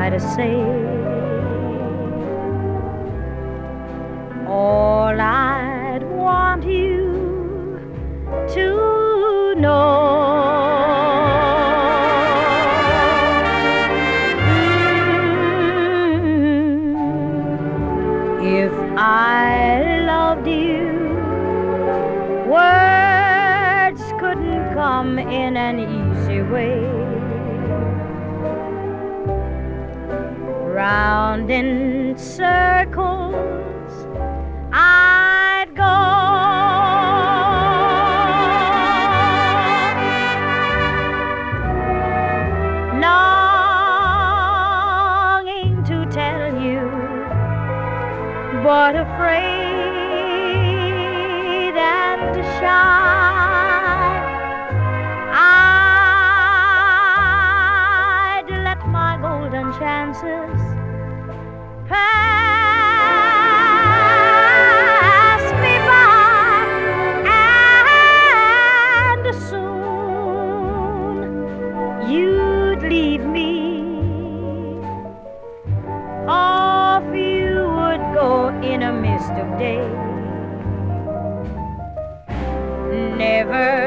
try to say. All I'd want you to know, if I loved you, words couldn't come in an easy way. Round in circles I'd go, longing to tell you, but afraid and shy. I'd let my golden chances pass me by, and soon you'd leave me. Off you would go in a mist of day, never